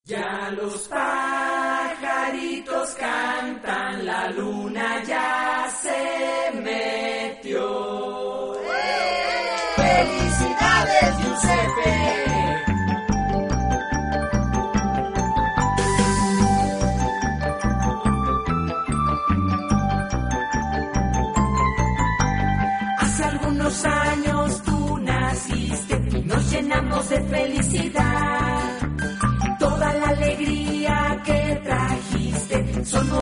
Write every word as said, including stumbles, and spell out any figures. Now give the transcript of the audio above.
Ya los pajaritos cantan, la luna ya se metió. ¡Felicidades, Giuseppe! Hace algunos años tú naciste y nos llenamos de felicidad. Toda la alegría que trajiste son